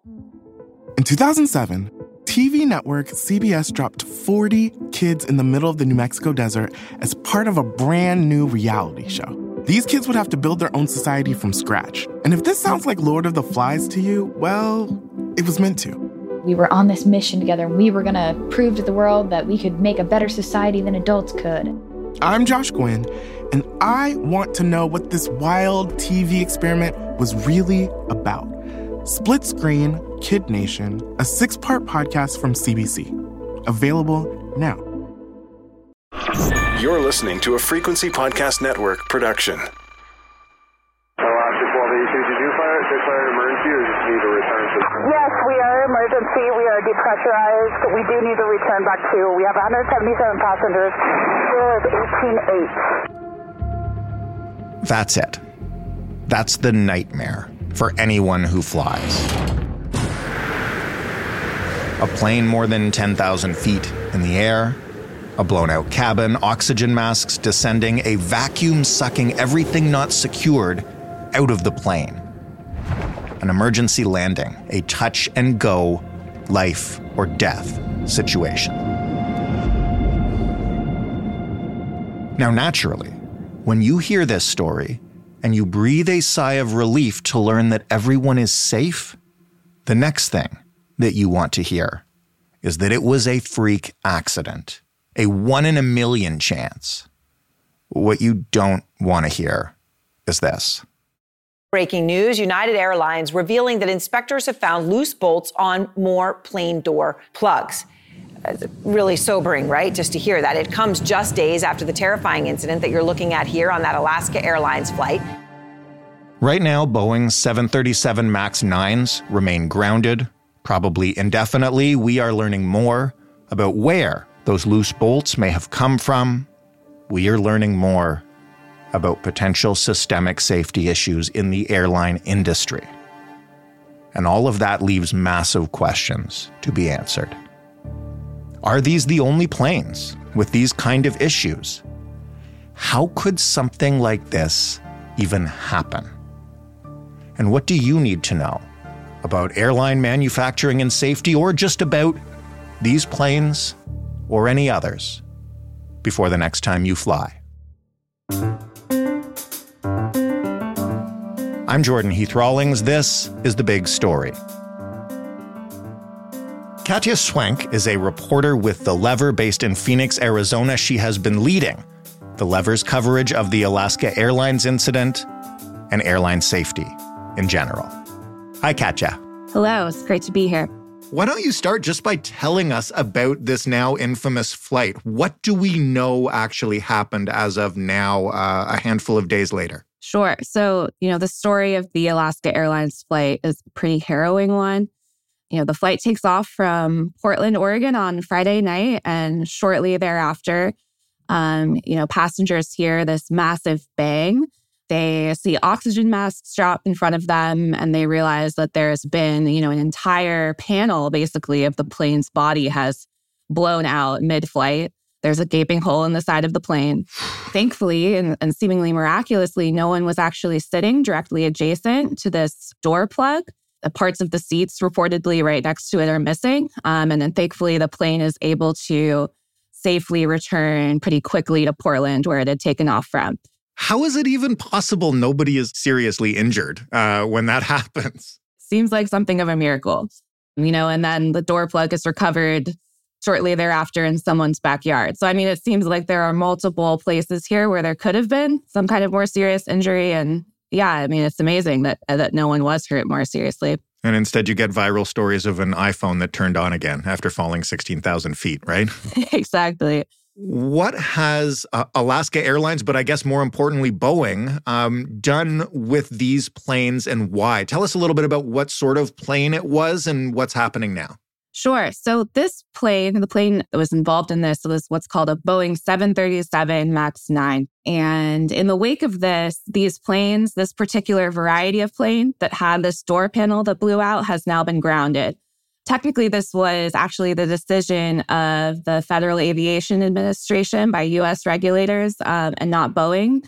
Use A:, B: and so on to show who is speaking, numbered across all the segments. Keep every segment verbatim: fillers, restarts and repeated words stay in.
A: In two thousand seven, T V network C B S dropped forty kids in the middle of the New Mexico desert as part of a brand new reality show. These kids would have to build their own society from scratch. And if this sounds like Lord of the Flies to you, well, it was meant to.
B: We were on this mission together, and we were going to prove to the world that we could make a better society than adults could.
A: I'm Josh Gwynn, and I want to know what this wild T V experiment was really about. Split Screen, Kid Nation, a six-part podcast from C B C. Available now.
C: You're listening to a Frequency Podcast Network production.
D: Alaska twelve eighty-two, did you fire, declare an emergency or just need to return to?
E: Yes, we are emergency. We are depressurized. We do need to return back to. We have one hundred seventy-seven passengers. Fuel is eighteen eight.
F: That's it. That's the nightmare for anyone who flies. A plane more than ten thousand feet in the air, a blown-out cabin, oxygen masks descending, a vacuum sucking everything not secured out of the plane. An emergency landing, a touch-and-go, life or death situation. Now, naturally, when you hear this story and you breathe a sigh of relief to learn that everyone is safe, the next thing that you want to hear is that it was a freak accident, a one in a million chance. What you don't want to hear is this.
G: Breaking news, United Airlines revealing that inspectors have found loose bolts on more plane door plugs. It's really sobering, right? Just to hear that. It comes just days after the terrifying incident that you're looking at here on that Alaska Airlines flight.
F: Right now, Boeing seven thirty-seven MAX nines remain grounded, probably indefinitely. We are learning more about where those loose bolts may have come from. We are learning more about potential systemic safety issues in the airline industry. And all of that leaves massive questions to be answered. Are these the only planes with these kind of issues? How could something like this even happen? And what do you need to know about airline manufacturing and safety, or just about these planes or any others, before the next time you fly? I'm Jordan Heath Rawlings. This is The Big Story. Katya Swank is a reporter with The Lever based in Phoenix, Arizona. She has been leading The Lever's coverage of the Alaska Airlines incident and airline safety in general. Hi, Katya.
H: Hello, it's great to be here.
F: Why don't you start just by telling us about this now infamous flight? What do we know actually happened as of now, uh, a handful of days later?
H: Sure. So, you know, the story of the Alaska Airlines flight is a pretty harrowing one. You know, the flight takes off from Portland, Oregon on Friday night, and shortly thereafter, um, you know, passengers hear this massive bang. They see oxygen masks drop in front of them, and they realize that there's been, you know, an entire panel, basically, of the plane's body has blown out mid-flight. There's a gaping hole in the side of the plane. Thankfully, and, and seemingly miraculously, no one was actually sitting directly adjacent to this door plug. The parts of the seats reportedly right next to it are missing. Um, and then thankfully, the plane is able to safely return pretty quickly to Portland, where it had taken off from.
F: How is it even possible nobody is seriously injured uh, when that happens?
H: Seems like something of a miracle. You know, and then the door plug is recovered shortly thereafter in someone's backyard. So, I mean, it seems like there are multiple places here where there could have been some kind of more serious injury. And yeah, I mean, it's amazing that that no one was hurt more seriously.
F: And instead you get viral stories of an iPhone that turned on again after falling sixteen thousand feet, right?
H: Exactly.
F: What has uh, Alaska Airlines, but I guess more importantly, Boeing, um, done with these planes and why? Tell us a little bit about what sort of plane it was and what's happening now.
H: Sure. So this plane, the plane that was involved in this was what's called a Boeing seven thirty-seven MAX nine. And in the wake of this, these planes, this particular variety of plane that had this door panel that blew out has now been grounded. Technically, this was actually the decision of the Federal Aviation Administration by U S regulators um, and not Boeing.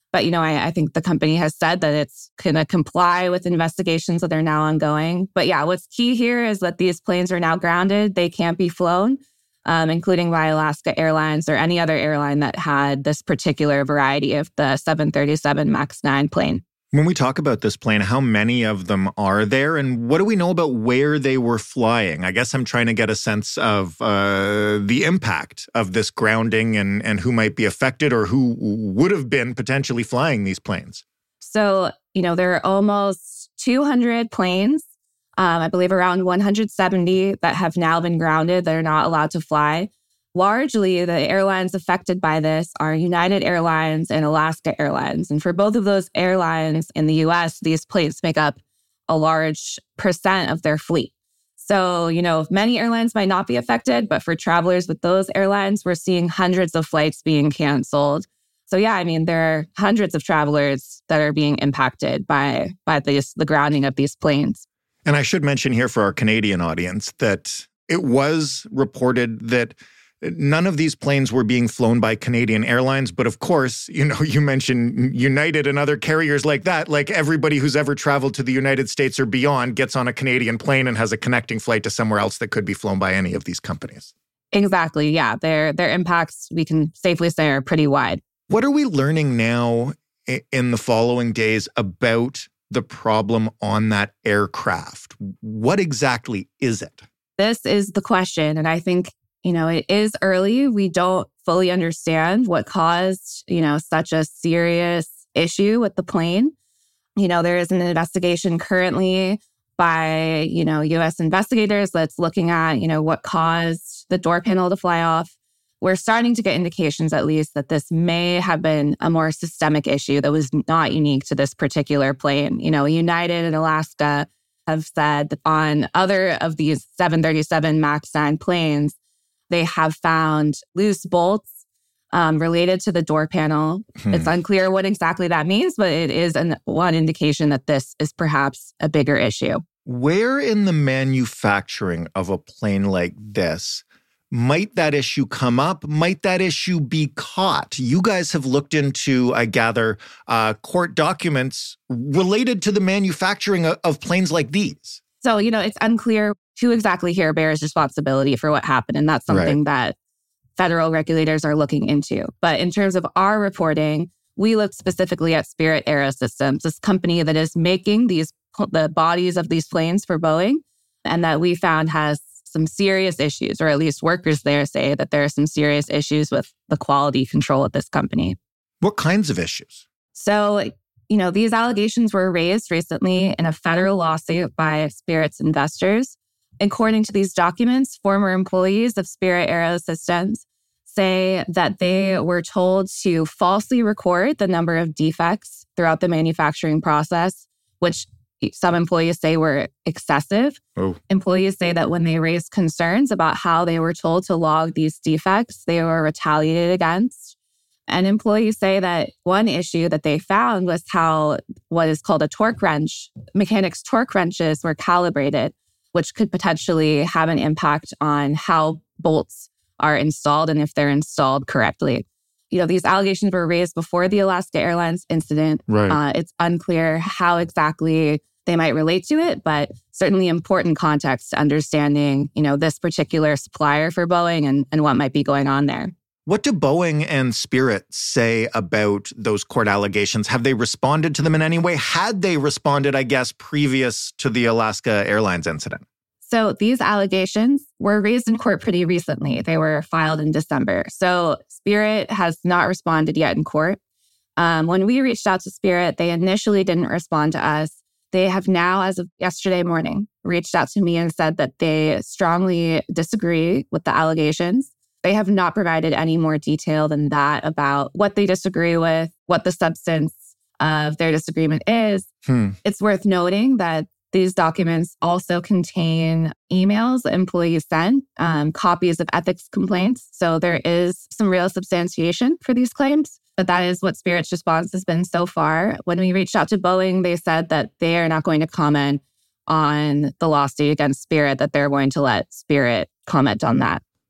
H: But, you know, I, I think the company has said that it's going to comply with investigations that are now ongoing. But yeah, what's key here is that these planes are now grounded. They can't be flown, um, including by Alaska Airlines or any other airline that had this particular variety of the seven thirty-seven MAX nine plane.
F: When we talk about this plane, how many of them are there? And what do we know about where they were flying? I guess I'm trying to get a sense of uh, the impact of this grounding and, and who might be affected or who would have been potentially flying these planes.
H: So, you know, there are almost two hundred planes, um, I believe around one hundred seventy that have now been grounded that are not allowed to fly. Largely, the airlines affected by this are United Airlines and Alaska Airlines. And for both of those airlines in the U S, these planes make up a large percent of their fleet. So, you know, many airlines might not be affected, but for travelers with those airlines, we're seeing hundreds of flights being canceled. So, yeah, I mean, there are hundreds of travelers that are being impacted by, by this, the grounding of these planes.
F: And I should mention here for our Canadian audience that it was reported that none of these planes were being flown by Canadian Airlines. But of course, you know, you mentioned United and other carriers like that. Like everybody who's ever traveled to the United States or beyond gets on a Canadian plane and has a connecting flight to somewhere else that could be flown by any of these companies.
H: Exactly. Yeah. Their, their impacts, we can safely say, are pretty wide.
F: What are we learning now in the following days about the problem on that aircraft? What exactly is it?
H: This is the question. And I think, you know, it is early. We don't fully understand what caused, you know, such a serious issue with the plane. You know, there is an investigation currently by, you know, U S investigators that's looking at, you know, what caused the door panel to fly off. We're starting to get indications, at least, that this may have been a more systemic issue that was not unique to this particular plane. You know, United and Alaska have said that on other of these seven thirty-seven MAX nine planes, they have found loose bolts um, related to the door panel. Hmm. It's unclear what exactly that means, but it is an, one indication that this is perhaps a bigger issue.
F: Where in the manufacturing of a plane like this might that issue come up? Might that issue be caught? You guys have looked into, I gather, uh, court documents related to the manufacturing of, of planes like these.
H: So, you know, it's unclear who exactly here bears responsibility for what happened. And that's something right. that federal regulators are looking into. But in terms of our reporting, we looked specifically at Spirit AeroSystems, this company that is making these the bodies of these planes for Boeing, and that we found has some serious issues, or at least workers there say that there are some serious issues with the quality control at this company.
F: What kinds of issues?
H: So, you know, these allegations were raised recently in a federal lawsuit by Spirit's investors. According to these documents, former employees of Spirit AeroSystems say that they were told to falsely record the number of defects throughout the manufacturing process, which some employees say were excessive. Oh. Employees say that when they raised concerns about how they were told to log these defects, they were retaliated against. And employees say that one issue that they found was how what is called a torque wrench, mechanics' torque wrenches were calibrated, which could potentially have an impact on how bolts are installed and if they're installed correctly. You know, these allegations were raised before the Alaska Airlines incident.
F: Right.
H: Uh, it's unclear how exactly they might relate to it, but certainly important context to understanding, you know, this particular supplier for Boeing and, and what might be going on there.
F: What do Boeing and Spirit say about those court allegations? Have they responded to them in any way? Had they responded, I guess, previous to the Alaska Airlines incident?
H: So these allegations were raised in court pretty recently. They were filed in December. So Spirit has not responded yet in court. Um, when we reached out to Spirit, they initially didn't respond to us. They have now, as of yesterday morning, reached out to me and said that they strongly disagree with the allegations. They have not provided any more detail than that about what they disagree with, what the substance of their disagreement is. Hmm. It's worth noting that these documents also contain emails employees sent, um, copies of ethics complaints. So there is some real substantiation for these claims. But that is what Spirit's response has been so far. When we reached out to Boeing, they said that they are not going to comment on the lawsuit against Spirit, that they're going to let Spirit comment on that.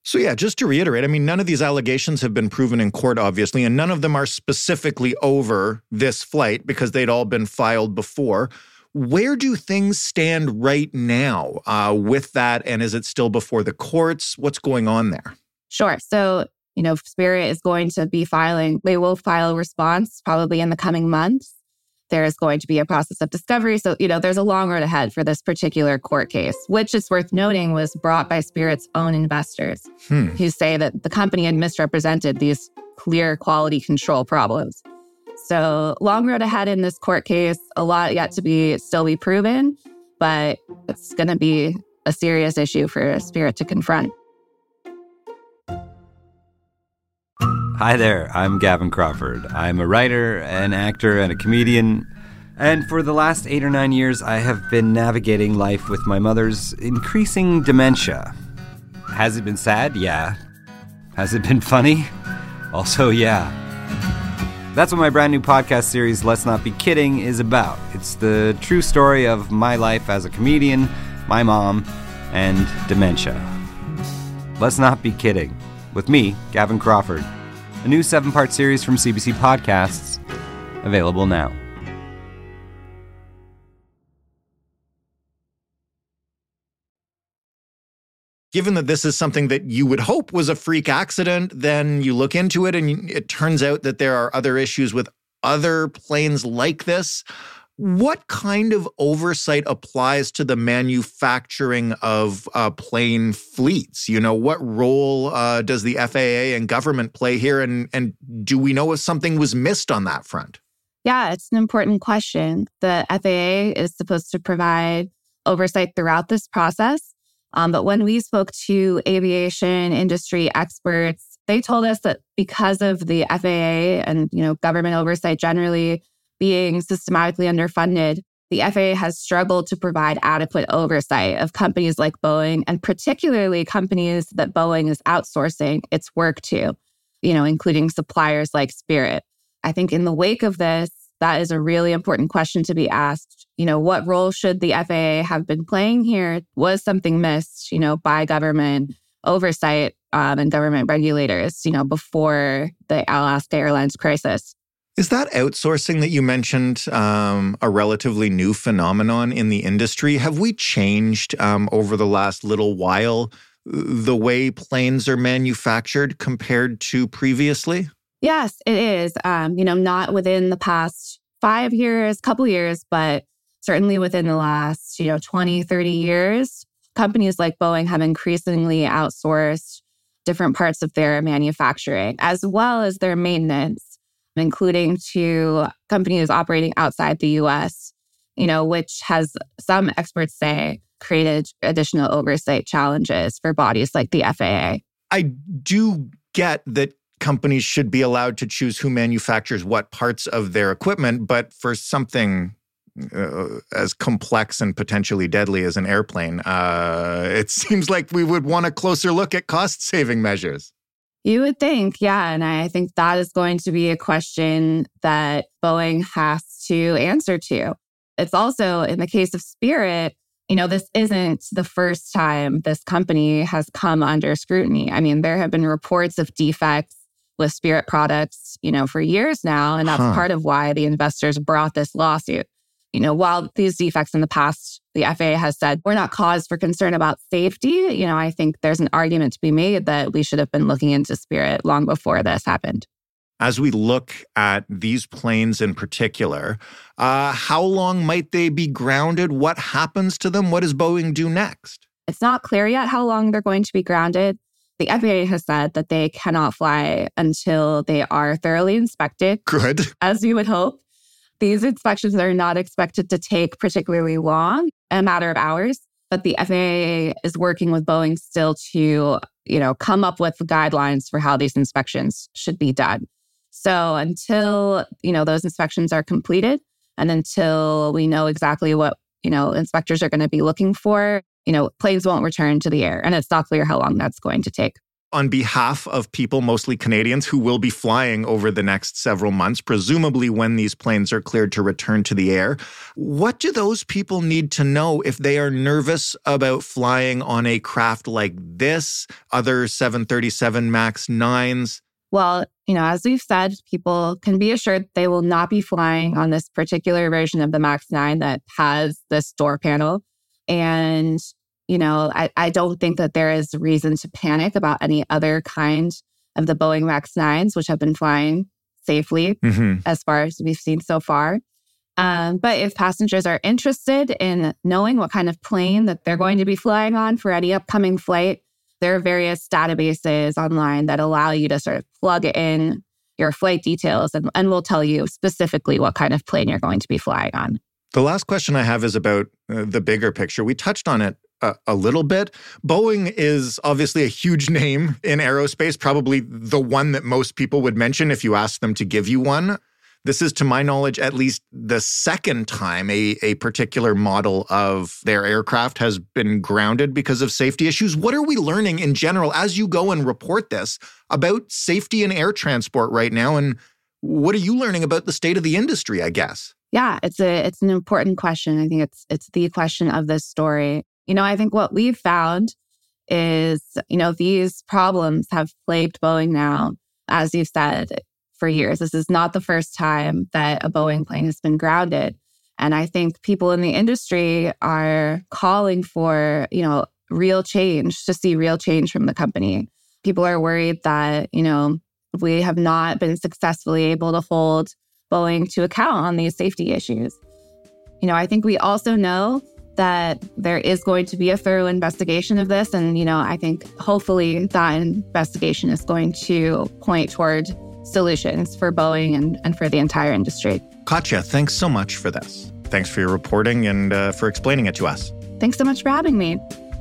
F: So yeah, just to reiterate, I mean, none of these allegations have been proven in court, obviously, and none of them are specifically over this flight because they'd all been filed before. Where do things stand right now uh, with that? And is it still before the courts? What's going on there?
H: Sure. So, you know, Spirit is going to be filing, they will file a response probably in the coming months. There is going to be a process of discovery. So, you know, there's a long road ahead for this particular court case, which is worth noting was brought by Spirit's own investors hmm. who say that the company had misrepresented these clear quality control problems. So long road ahead in this court case, a lot yet to be still be proven, but it's going to be a serious issue for Spirit to confront.
I: Hi there, I'm Gavin Crawford. I'm a writer, an actor, and a comedian. And for the last eight or nine years, I have been navigating life with my mother's increasing dementia. Has it been sad? Yeah. Has it been funny? Also, yeah. That's what my brand new podcast series, Let's Not Be Kidding, is about. It's the true story of my life as a comedian, my mom, and dementia. Let's Not Be Kidding. With me, Gavin Crawford. A new seven-part series from C B C Podcasts, available now.
F: Given that this is something that you would hope was a freak accident, then you look into it and it turns out that there are other issues with other planes like this. What kind of oversight applies to the manufacturing of uh, plane fleets? You know, what role uh, does the F A A and government play here? And, and do we know if something was missed on that front?
H: Yeah, it's an important question. The F A A is supposed to provide oversight throughout this process. Um, but when we spoke to aviation industry experts, they told us that because of the F A A and, you know, government oversight generally being systematically underfunded, the F A A has struggled to provide adequate oversight of companies like Boeing, and particularly companies that Boeing is outsourcing its work to, you know, including suppliers like Spirit. I think in the wake of this, that is a really important question to be asked. You know, what role should the F A A have been playing here? Was something missed, you know, by government oversight um, and government regulators, you know, before the Alaska Airlines crisis?
F: Is that outsourcing that you mentioned um, a relatively new phenomenon in the industry? Have we changed um, over the last little while the way planes are manufactured compared to previously?
H: Yes, it is. Um, you know, not within the past five years, couple years, but certainly within the last, you know, twenty, thirty years, companies like Boeing have increasingly outsourced different parts of their manufacturing, as well as their maintenance, including to companies operating outside the U S, you know, which has, some experts say, created additional oversight challenges for bodies like the F A A.
F: I do get that companies should be allowed to choose who manufactures what parts of their equipment, but for something uh, as complex and potentially deadly as an airplane, uh, it seems like we would want a closer look at cost-saving measures.
H: You would think, yeah. And I think that is going to be a question that Boeing has to answer to. It's also, in the case of Spirit, you know, this isn't the first time this company has come under scrutiny. I mean, there have been reports of defects with Spirit products, you know, for years now. And that's huh. part of why the investors brought this lawsuit. You know, while these defects in the past, the F A A has said, we're not cause for concern about safety. You know, I think there's an argument to be made that we should have been looking into Spirit long before this happened.
F: As we look at these planes in particular, uh, how long might they be grounded? What happens to them? What does Boeing do next?
H: It's not clear yet how long they're going to be grounded. The F A A has said that they cannot fly until they are thoroughly inspected.
F: Good.
H: As you would hope. These inspections are not expected to take particularly long, a matter of hours. But the F A A is working with Boeing still to, you know, come up with guidelines for how these inspections should be done. So until, you know, those inspections are completed and until we know exactly what, you know, inspectors are going to be looking for, you know, planes won't return to the air. And it's not clear how long that's going to take.
F: on behalf of people, mostly Canadians, who will be flying over the next several months, presumably when these planes are cleared to return to the air. What do those people need to know if they are nervous about flying on a craft like this, other seven thirty-seven MAX nines?
H: Well, you know, as we've said, people can be assured they will not be flying on this particular version of the MAX nine that has this door panel. And You know, I, I don't think that there is reason to panic about any other kind of the Boeing MAX nines, which have been flying safely mm-hmm. as far as we've seen so far. Um, but if passengers are interested in knowing what kind of plane that they're going to be flying on for any upcoming flight, there are various databases online that allow you to sort of plug in your flight details and, and will tell you specifically what kind of plane you're going to be flying on.
F: The last question I have is about uh, the bigger picture. We touched on it a, a little bit. Boeing is obviously a huge name in aerospace, probably the one that most people would mention if you asked them to give you one. This is, to my knowledge, at least the second time a, a particular model of their aircraft has been grounded because of safety issues. What are we learning in general as you go and report this about safety in air transport right now? And what are you learning about the state of the industry, I guess?
H: Yeah, it's a it's an important question. I think it's it's the question of this story. You know, I think what we've found is, you know, these problems have plagued Boeing now, as you've said, for years. This is not the first time that a Boeing plane has been grounded. And I think people in the industry are calling for, you know, real change, to see real change from the company. People are worried that, you know, we have not been successfully able to hold Boeing to account on these safety issues. You know, I think we also know that there is going to be a thorough investigation of this. And, you know, I think hopefully that investigation is going to point toward solutions for Boeing and, and for the entire industry.
F: Katja, thanks so much for this. Thanks for your reporting and uh, for explaining it to us.
H: Thanks so much for having me.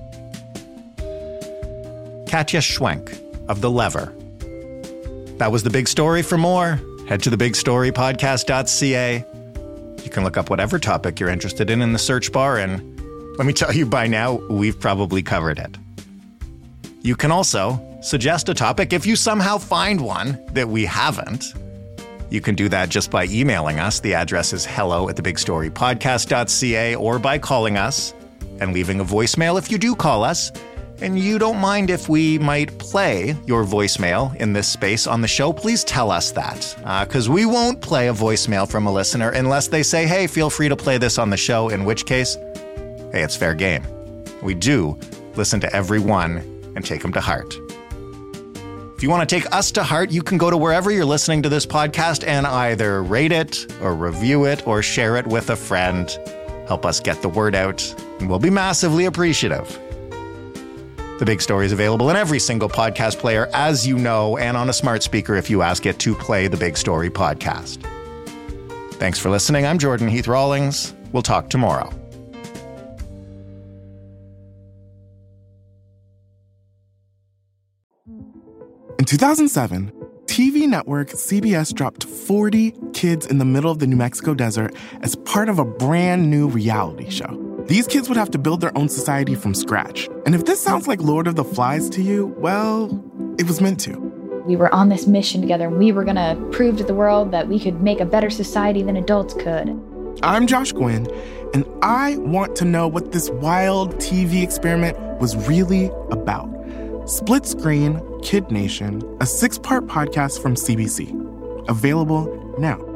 F: Katja Schwenk of The Lever. That was The Big Story. For more, head to the big story podcast dot c a. You can look up whatever topic you're interested in in the search bar, and let me tell you, by now, we've probably covered it. You can also suggest a topic if you somehow find one that we haven't. You can do that just by emailing us. The address is hello at the big story podcast dot c a, or by calling us and leaving a voicemail if you do call us. And you don't mind if we might play your voicemail in this space on the show, please tell us that. Because uh, we won't play a voicemail from a listener unless they say, hey, feel free to play this on the show, in which case, hey, it's fair game. We do listen to every one and take them to heart. If you want to take us to heart, you can go to wherever you're listening to this podcast and either rate it or review it or share it with a friend. Help us get the word out, and we'll be massively appreciative. The Big Story is available in every single podcast player, as you know, and on a smart speaker if you ask it to play the Big Story podcast. Thanks for listening. I'm Jordan Heath Rawlings. We'll talk tomorrow.
A: In two thousand seven, T V network C B S dropped forty kids in the middle of the New Mexico desert as part of a brand new reality show. These kids would have to build their own society from scratch. And if this sounds like Lord of the Flies to you, well, it was meant to.
B: We were on this mission together. We were going to prove to the world that we could make a better society than adults could.
A: I'm Josh Gwynn, and I want to know what this wild T V experiment was really about. Split Screen, Kid Nation, a six-part podcast from C B C. Available now.